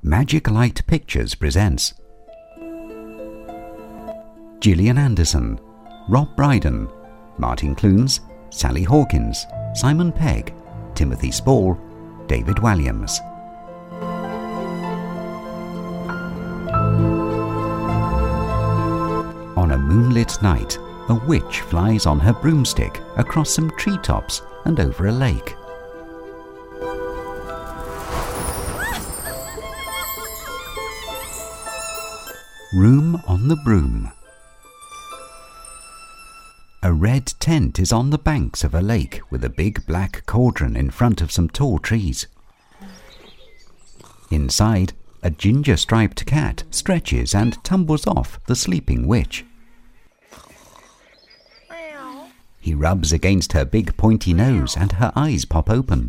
Magic Light Pictures presents Gillian Anderson, Rob Brydon, Martin Clunes, Sally Hawkins, Simon Pegg, Timothy Spall, David Walliams. On a moonlit night, a witch flies on her broomstick across some treetops and over a lake. Room on the Broom. A red tent is on the banks of a lake with a big black cauldron in front of some tall trees. Inside, a ginger-striped cat stretches and tumbles off the sleeping witch. He rubs against her big pointy nose and her eyes pop open.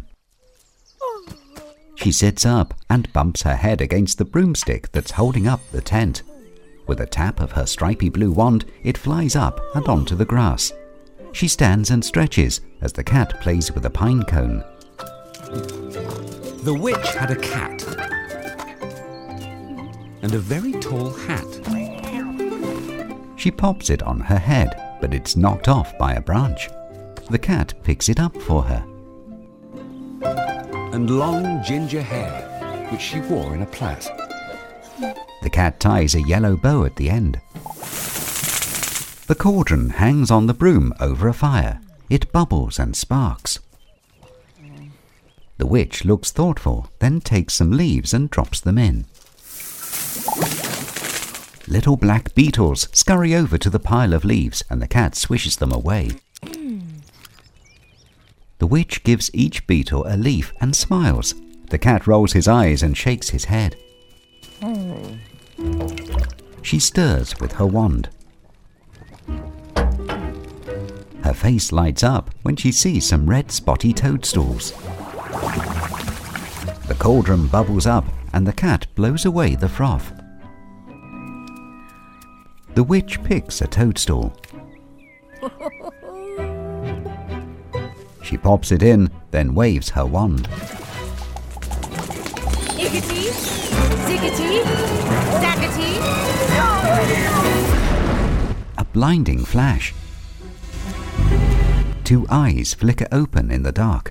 She sits up and bumps her head against the broomstick that's holding up the tent. With a tap of her stripy blue wand, it flies up and onto the grass. She stands and stretches as the cat plays with a pine cone. The witch had a cat and a very tall hat. She pops it on her head, but it's knocked off by a branch. The cat picks it up for her. And long ginger hair, which she wore in a plait. The cat ties a yellow bow at the end. The cauldron hangs on the broom over a fire. It bubbles and sparks. The witch looks thoughtful, then takes some leaves and drops them in. Little black beetles scurry over to the pile of leaves and the cat swishes them away. The witch gives each beetle a leaf and smiles. The cat rolls his eyes and shakes his head. She stirs with her wand. Her face lights up when she sees some red spotty toadstools. The cauldron bubbles up and the cat blows away the froth. The witch picks a toadstool. She pops it in, then waves her wand. Iggity, ziggity, zaggity. A blinding flash. Two eyes flicker open in the dark.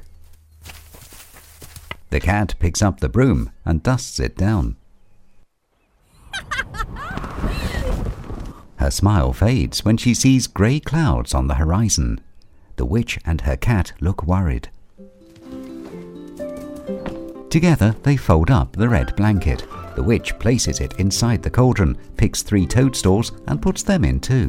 The cat picks up the broom and dusts it down. Her smile fades when she sees grey clouds on the horizon. The witch and her cat look worried. Together they fold up the red blanket. The witch places it inside the cauldron, picks 3 toadstools and puts them in too.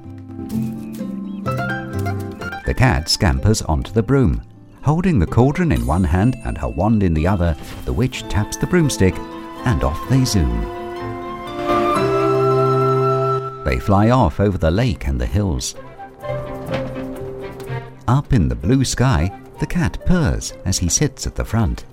The cat scampers onto the broom. Holding the cauldron in one hand and her wand in the other, the witch taps the broomstick and off they zoom. They fly off over the lake and the hills. Up in the blue sky, the cat purrs as he sits at the front.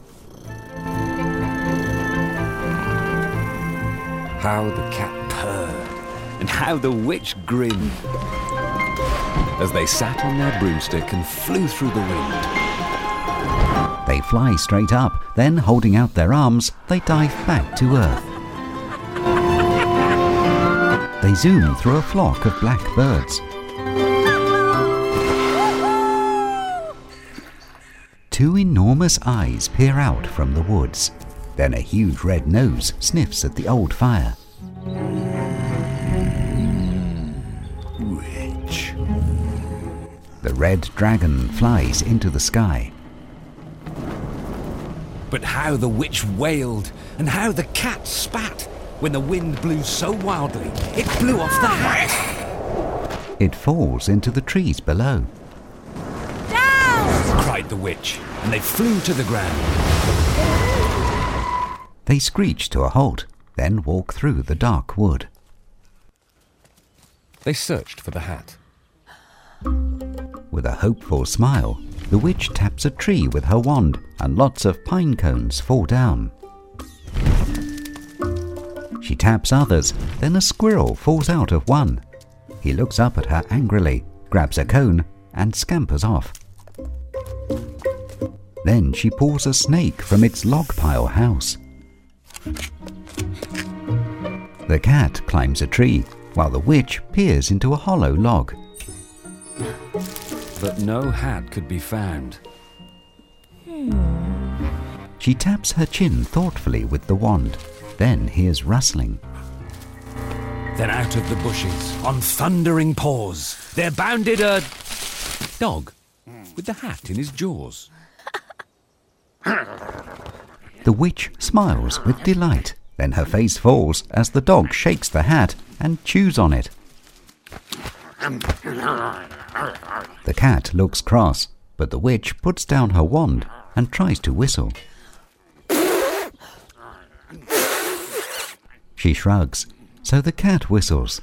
How the cat purred, and how the witch grinned as they sat on their broomstick and flew through the wind. They fly straight up, then holding out their arms, they dive back to earth. They zoom through a flock of black birds. 2 enormous eyes peer out from the woods. Then a huge red nose sniffs at the old fire. Witch. The red dragon flies into the sky. But how the witch wailed, and how the cat spat when the wind blew so wildly it blew off the hat. It falls into the trees below. Down! Cried the witch, and they flew to the ground. They screech to a halt, then walk through the dark wood. They searched for the hat. With a hopeful smile, the witch taps a tree with her wand and lots of pine cones fall down. She taps others, then a squirrel falls out of one. He looks up at her angrily, grabs a cone and scampers off. Then she pulls a snake from its log pile house. The cat climbs a tree, while the witch peers into a hollow log. But no hat could be found. She taps her chin thoughtfully with the wand, then hears rustling. Then out of the bushes, on thundering paws, there bounded a dog with the hat in his jaws. The witch smiles with delight, then her face falls as the dog shakes the hat and chews on it. The cat looks cross, but the witch puts down her wand and tries to whistle. She shrugs, so the cat whistles.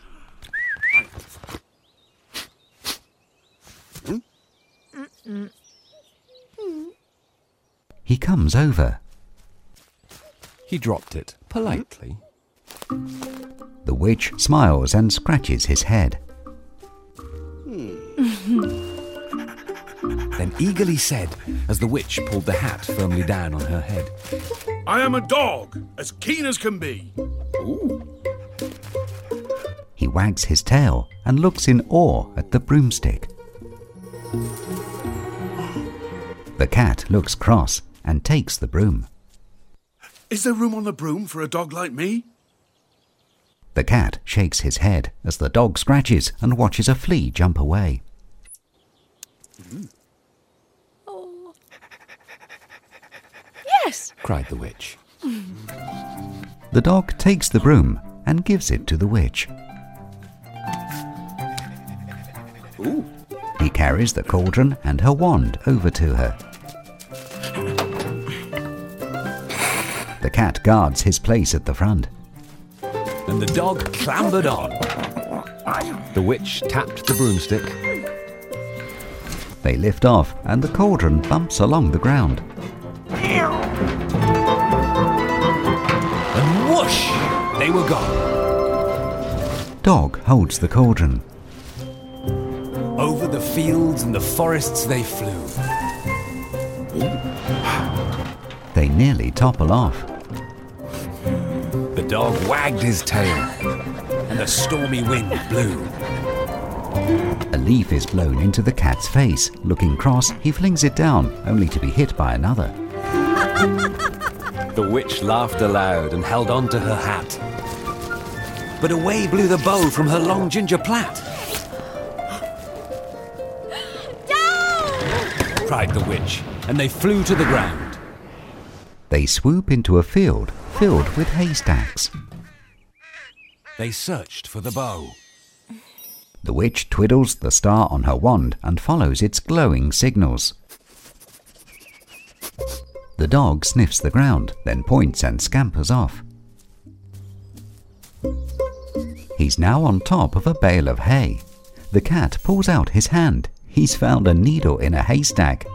He comes over. He dropped it politely. The witch smiles and scratches his head. Then eagerly said, as the witch pulled the hat firmly down on her head, I am a dog, as keen as can be. "Ooh." He wags his tail and looks in awe at the broomstick. The cat looks cross and takes the broom. Is there room on the broom for a dog like me? The cat shakes his head as the dog scratches and watches a flea jump away. Oh. Yes! cried the witch. The dog takes the broom and gives it to the witch. Ooh. He carries the cauldron and her wand over to her. The cat guards his place at the front. And the dog clambered on. The witch tapped the broomstick. They lift off and the cauldron bumps along the ground. And whoosh! They were gone. Dog holds the cauldron. Over the fields and the forests they flew. They nearly topple off. The dog wagged his tail, and a stormy wind blew. A leaf is blown into the cat's face. Looking cross, he flings it down, only to be hit by another. The witch laughed aloud and held on to her hat. But away blew the bow from her long ginger plait. Down! Cried the witch, and they flew to the ground. They swoop into a field filled with haystacks. They searched for the bow. The witch twiddles the star on her wand and follows its glowing signals. The dog sniffs the ground, then points and scampers off. He's now on top of a bale of hay. The cat pulls out his hand. He's found a needle in a haystack.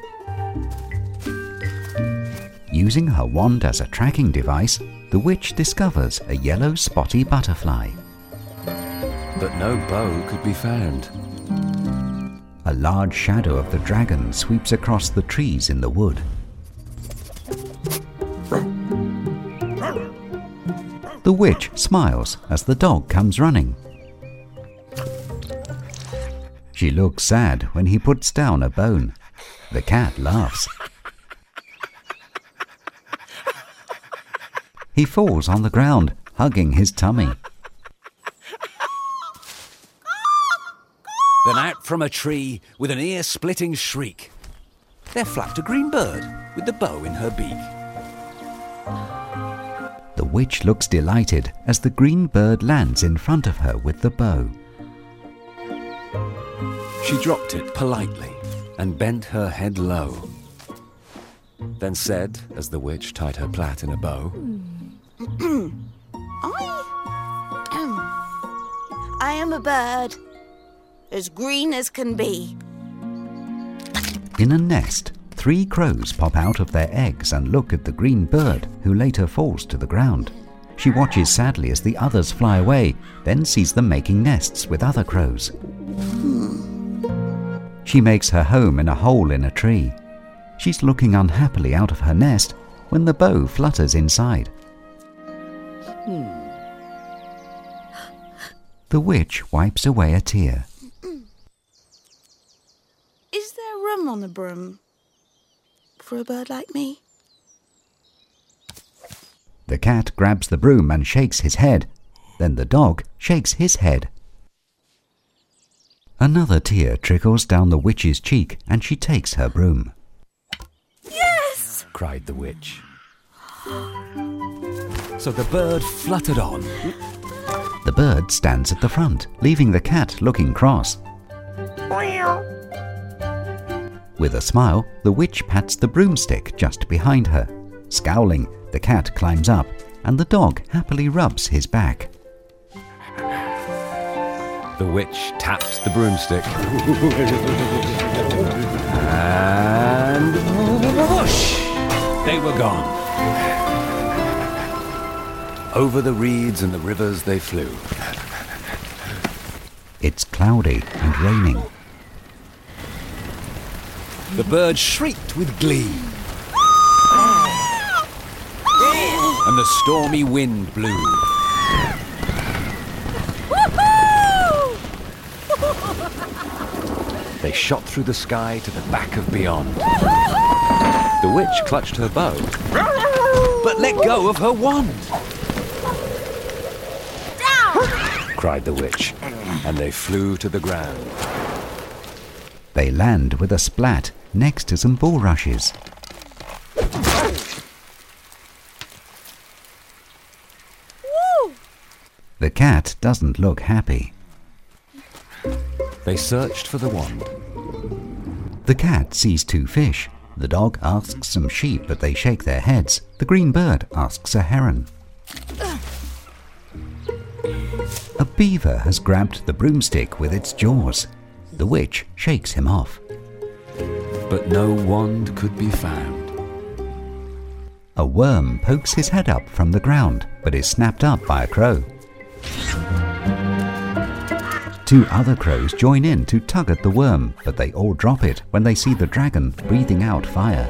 Using her wand as a tracking device, the witch discovers a yellow spotty butterfly. But no bow could be found. A large shadow of the dragon sweeps across the trees in the wood. The witch smiles as the dog comes running. She looks sad when he puts down a bone. The cat laughs. He falls on the ground, hugging his tummy. Then out from a tree, with an ear-splitting shriek, there flapped a green bird with the bow in her beak. The witch looks delighted as the green bird lands in front of her with the bow. She dropped it politely and bent her head low. Then said, as the witch tied her plait in a bow, I am a bird, as green as can be. In a nest, 3 crows pop out of their eggs and look at the green bird, who later falls to the ground. She watches sadly as the others fly away, then sees them making nests with other crows. She makes her home in a hole in a tree. She's looking unhappily out of her nest when the bow flutters inside. The witch wipes away a tear. Is there room on the broom for a bird like me? The cat grabs the broom and shakes his head. Then the dog shakes his head. Another tear trickles down the witch's cheek and she takes her broom. Yes! Cried the witch. So the bird fluttered on. The bird stands at the front, leaving the cat looking cross. With a smile, the witch pats the broomstick just behind her. Scowling, the cat climbs up and the dog happily rubs his back. The witch tapped the broomstick. And whoosh! They were gone. Over the reeds and the rivers they flew. It's cloudy and raining. The bird shrieked with glee. And the stormy wind blew. They shot through the sky to the back of beyond. The witch clutched her bow, but let go of her wand. Down! Cried the witch, and they flew to the ground. They land with a splat next to some bulrushes. Woo! The cat doesn't look happy. They searched for the wand. The cat sees two fish. The dog asks some sheep, but they shake their heads. The green bird asks a heron. A beaver has grabbed the broomstick with its jaws. The witch shakes him off. But no wand could be found. A worm pokes his head up from the ground, but is snapped up by a crow. Two other crows join in to tug at the worm, but they all drop it when they see the dragon breathing out fire.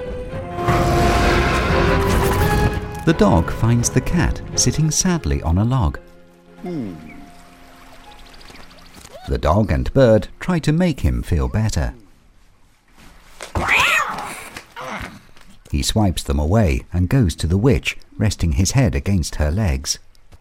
The dog finds the cat sitting sadly on a log. The dog and bird try to make him feel better. He swipes them away and goes to the witch, resting his head against her legs.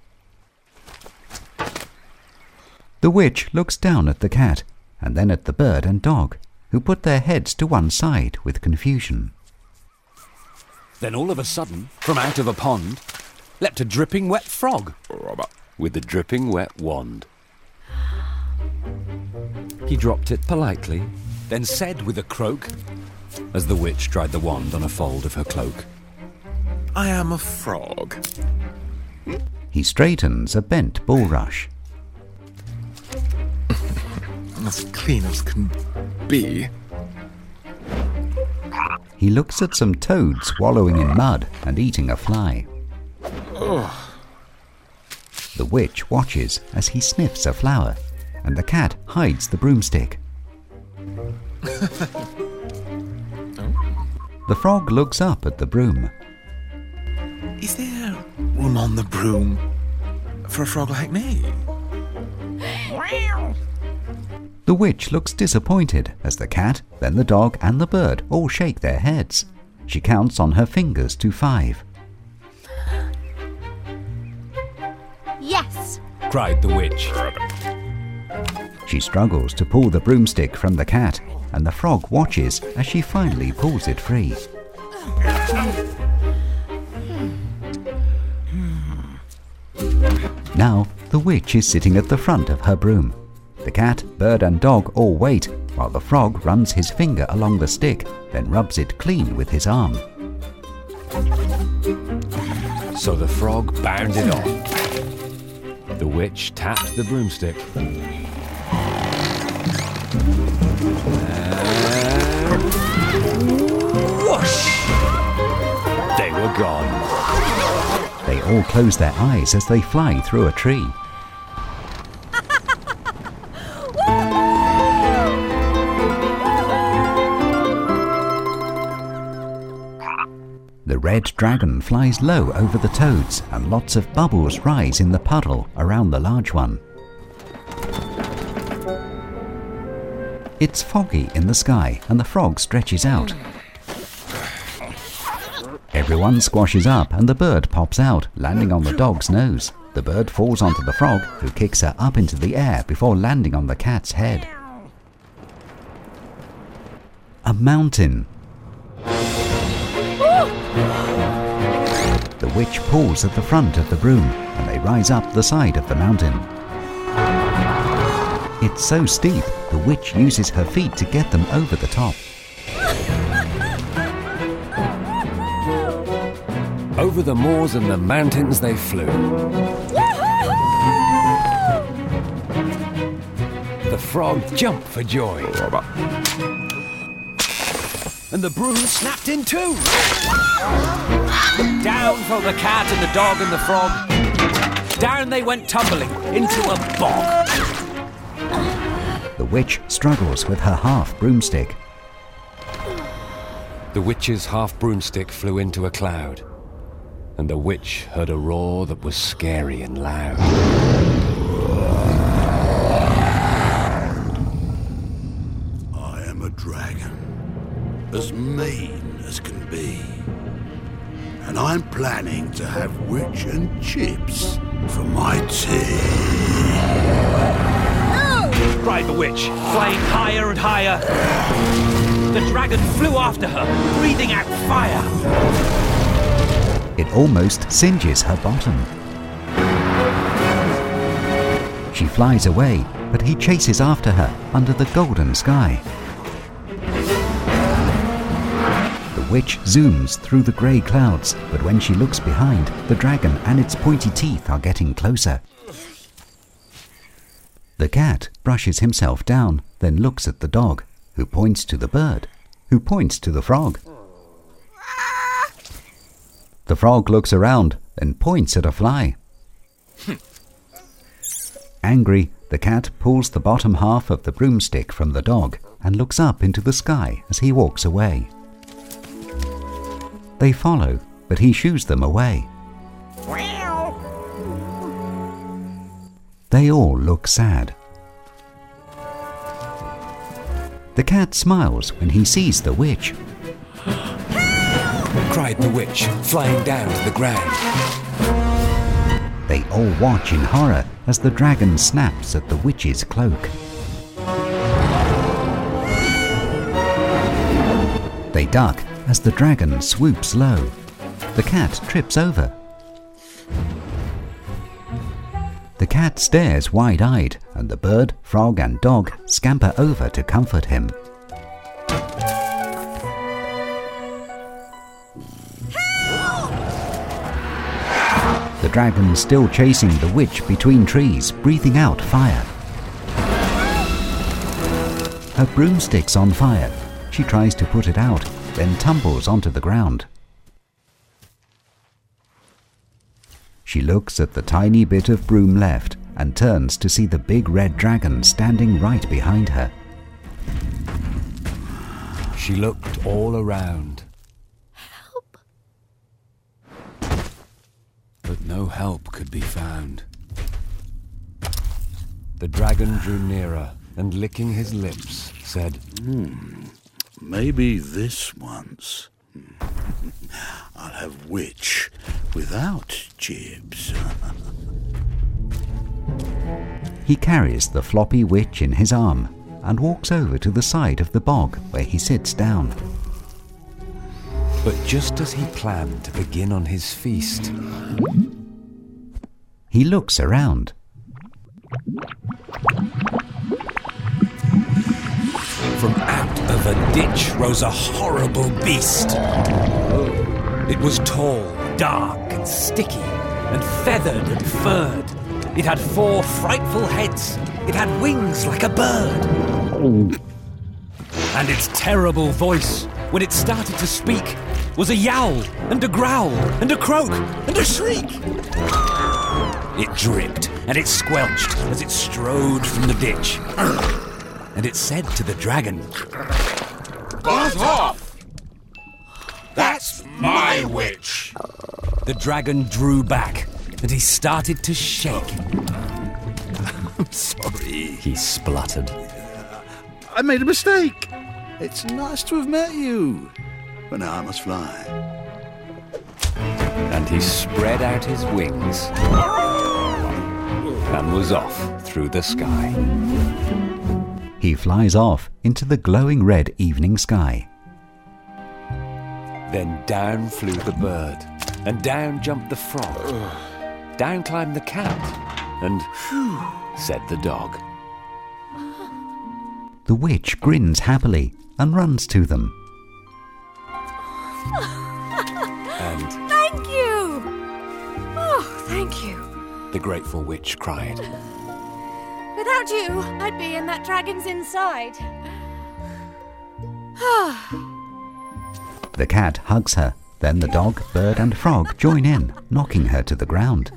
The witch looks down at the cat and then at the bird and dog, who put their heads to one side with confusion. Then all of a sudden, from out of a pond, leapt a dripping wet frog with a dripping wet wand. He dropped it politely, then said with a croak, as the witch dried the wand on a fold of her cloak, I am a frog. He straightens a bent bulrush. As clean as can be. He looks at some toads wallowing in mud and eating a fly. The witch watches as he sniffs a flower, and the cat hides the broomstick. The frog looks up at the broom. Is there room on the broom for a frog like me? The witch looks disappointed as the cat, then the dog and the bird all shake their heads. She counts on her fingers to 5. Yes! cried the witch. She struggles to pull the broomstick from the cat, and the frog watches as she finally pulls it free. Now, the witch is sitting at the front of her broom. The cat, bird and dog all wait, while the frog runs his finger along the stick, then rubs it clean with his arm. So the frog bounded on. The witch tapped the broomstick. And whoosh! They were gone. They all close their eyes as they fly through a tree. The red dragon flies low over the toads, and lots of bubbles rise in the puddle around the large one. It's foggy in the sky and the frog stretches out. Everyone squashes up and the bird pops out, landing on the dog's nose. The bird falls onto the frog, who kicks her up into the air before landing on the cat's head. A mountain. The witch pulls at the front of the broom and they rise up the side of the mountain. It's so steep, the witch uses her feet to get them over the top. Over the moors and the mountains they flew. The frog jumped for joy. And the broom snapped in two. Down fell the cat and the dog and the frog. Down they went tumbling into a bog. The witch struggles with her half broomstick. The witch's half broomstick flew into a cloud, and the witch heard a roar that was scary and loud. I am a dragon, as mean as can be. And I'm planning to have witch and chips for my tea. Cried the witch, flying higher and higher. The dragon flew after her, breathing out fire. It almost singes her bottom. She flies away, but he chases after her under the golden sky. The witch zooms through the grey clouds, but when she looks behind, the dragon and its pointy teeth are getting closer. The cat brushes himself down, then looks at the dog, who points to the bird, who points to the frog. The frog looks around, then points at a fly. Angry, the cat pulls the bottom half of the broomstick from the dog and looks up into the sky as he walks away. They follow, but he shoos them away. They all look sad. The cat smiles when he sees the witch. Cried the witch, flying down to the ground. They all watch in horror as the dragon snaps at the witch's cloak. They duck as the dragon swoops low. The cat trips over. The cat stares wide-eyed, and the bird, frog and dog scamper over to comfort him. The dragon still chasing the witch between trees, breathing out fire. Her broomstick's on fire. She tries to put it out, then tumbles onto the ground. She looks at the tiny bit of broom left and turns to see the big red dragon standing right behind her. She looked all around. Help! But no help could be found. The dragon drew nearer and, licking his lips, said, Maybe this once. I'll have witch without chips. He carries the floppy witch in his arm and walks over to the side of the bog where he sits down. But just as he planned to begin on his feast, he looks around. from out of a ditch rose a horrible beast. It was tall, dark and sticky, and feathered and furred. It had 4 frightful heads. It had wings like a bird. And its terrible voice, when it started to speak, was a yowl and a growl and a croak and a shriek. It dripped and it squelched as it strode from the ditch. And it said to the dragon, "Buzz off! That's my witch!" The dragon drew back and he started to shake. I'm sorry. He spluttered. I made a mistake. It's nice to have met you. But now I must fly. And he spread out his wings and was off through the sky. He flies off into the glowing red evening sky. Then down flew the bird, and down jumped the frog. Down climbed the cat, and phew, said the dog. The witch grins happily and runs to them. And Thank you! Oh, thank you. the grateful witch cried. Without you, I'd be in that dragon's inside. The cat hugs her. Then the dog, bird and frog join in, knocking her to the ground.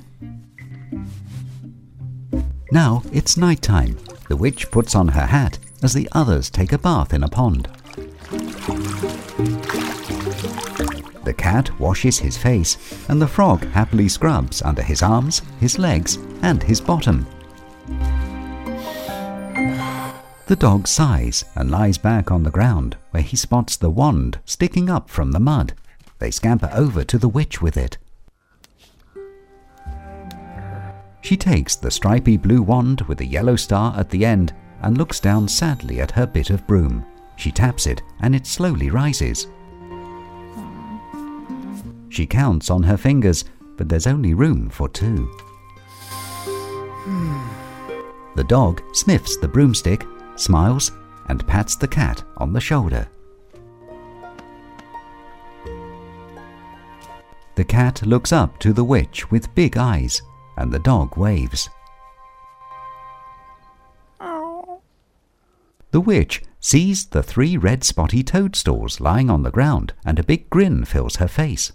Now it's night time. The witch puts on her hat as the others take a bath in a pond. The cat washes his face, and the frog happily scrubs under his arms, his legs, and his bottom. The dog sighs and lies back on the ground, where he spots the wand sticking up from the mud. They scamper over to the witch with it. She takes the stripy blue wand with a yellow star at the end and looks down sadly at her bit of broom. She taps it and it slowly rises. She counts on her fingers, but there's only room for 2. The dog sniffs the broomstick, smiles, and pats the cat on the shoulder. The cat looks up to the witch with big eyes, and the dog waves. The witch sees the 3 red spotty toadstools lying on the ground, and a big grin fills her face.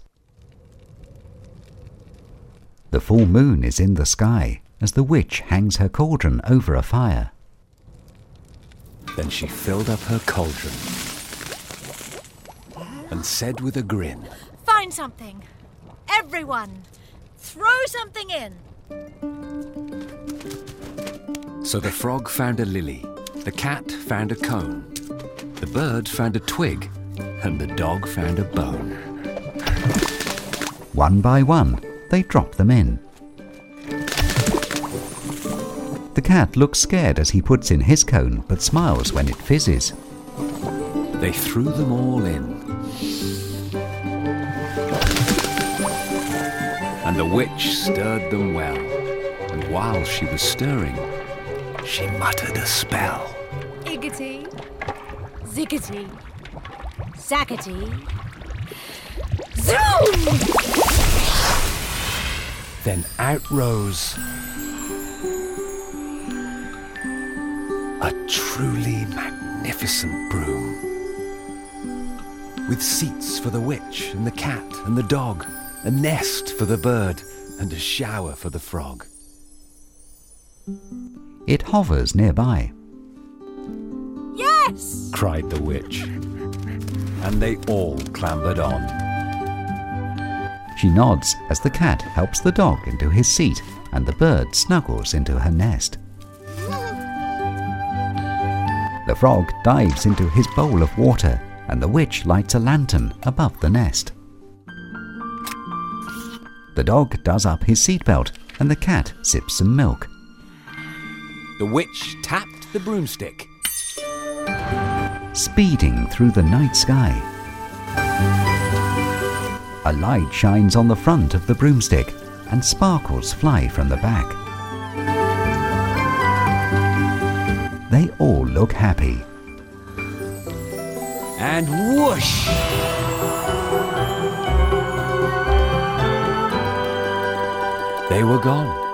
The full moon is in the sky as the witch hangs her cauldron over a fire. Then she filled up her cauldron and said with a grin, Find something. Everyone, throw something in. So the frog found a lily, the cat found a cone, the bird found a twig, and the dog found a bone. One by one, they drop them in. The cat looks scared as he puts in his cone, but smiles when it fizzes. They threw them all in. And the witch stirred them well, and while she was stirring, she muttered a spell. Iggity, ziggity, zaggity, zoom! Then out rose a truly magnificent broom, with seats for the witch and the cat and the dog, a nest for the bird, and a shower for the frog. It hovers nearby. Yes! Cried the witch, and they all clambered on. She nods as the cat helps the dog into his seat and the bird snuggles into her nest. The frog dives into his bowl of water and the witch lights a lantern above the nest. The dog does up his seatbelt and the cat sips some milk. The witch tapped the broomstick. Speeding through the night sky. A light shines on the front of the broomstick and sparkles fly from the back. They all look happy. And whoosh! They were gone.